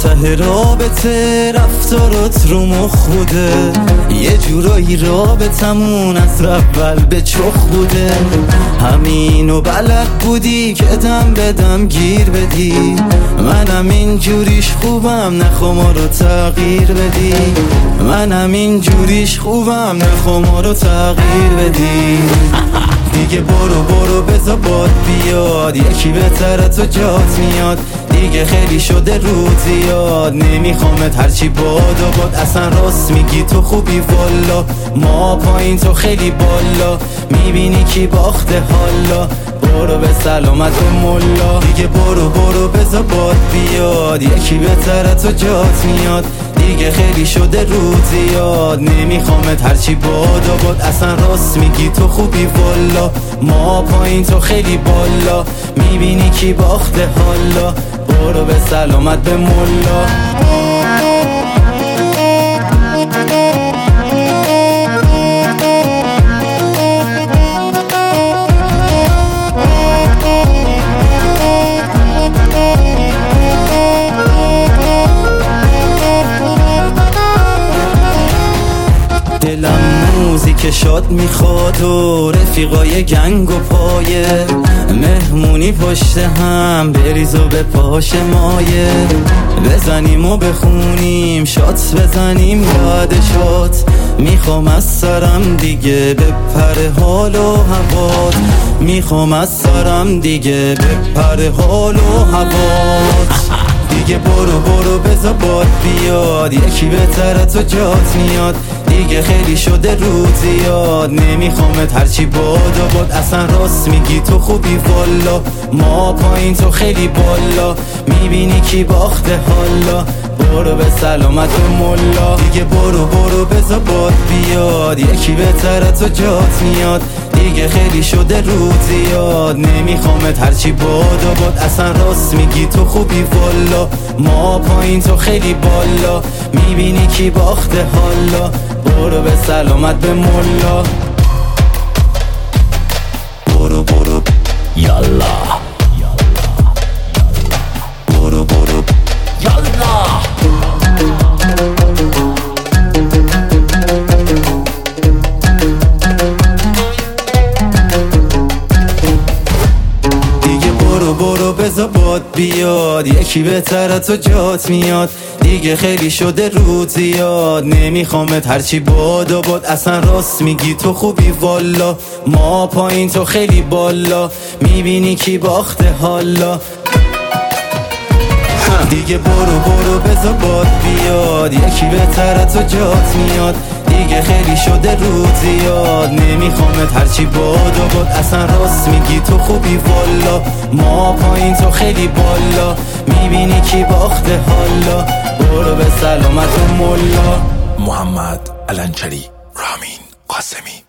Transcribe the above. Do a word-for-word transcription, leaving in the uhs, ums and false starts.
ته رابطه رفتارات رو مخ بوده، یه جورایی رابطمون از اول به چخ بوده. همینو بلد بودی که دم بدم گیر بدی، منم این جوریش خوبم نخوا ما رو تغییر بدی. منم این جوریش خوبم نخوا ما رو تغییر بدی. دیگه برو برو بذار باد بیاد، یکی بهتره تو جات میاد. دیگه خیلی شده روز زیاد، نمیخوامت هرچی باد و باد. اصلا راست میگی تو خوبی والا، ما پایین تو خیلی بالا. میبینی کی باخته حالا، برو به سلامت به ملا. دیگه برو برو بذار باد بیاد، یکی بهتره تو جات میاد. دیگه خیلی شده روز زیاد، نمیخوامت هرچی باد و باد. اصلا راست میگی تو خوبی والا، ما پایین تو خیلی بالا. میبینی کی باخته حالا، برو به سلامت به ملا. دلم موزیک شاد میخواد و رفیقای گنگ و پایه، مهمونی پشت هم بریز و به پاش مایه. بزنیم و بخونیم شات، بزنیم بعد شات. میخوام از سرم دیگه بپره حال و هوات، میخوام از سرم دیگه بپره حال و هوات. دیگه برو برو بذار باد بیاد، یکی بهتره تو جات میاد. دیگه خیلی شده روز زیاد، نمیخوامت هرچی باد و باد. اصلا راست میگی تو خوبی والا، ما پایین تو خیلی بالا. میبینی کی باخته حالا، برو به سلامت به ملا. دیگه برو برو بذار باد بیاد، یکی بهتره تو جات میاد. دیگه خیلی شده روز زیاد، نمیخوامت هرچی باد و باد. اصلا راست میگی تو خوبی والا، ما پایین تو خیلی بالا. میبینی کی باخته حالا، برو به سلامت به ملا. برو برو یالا، برو برو یالا. برو بذار باد بیاد، یکی بهتره تو جات میاد. دیگه خیلی شده روز زیاد، نمیخوامت هرچی باد و باد. اصلا راست میگی تو خوبی والا، ما پایین تو خیلی بالا. میبینی کی باخته حالا. دیگه برو برو بذار باد بیاد، یکی بهتره تو جات میاد. دیگه خیلی شده روز زیاد، نمیخوامت هرچی باد و باد. اصلا راست میگی تو خوبی والا، ما پایین تو خیلی بالا. میبینی کی باخته حالا، برو به سلامت و ملا. محمد الانچری، رامین قاسمی.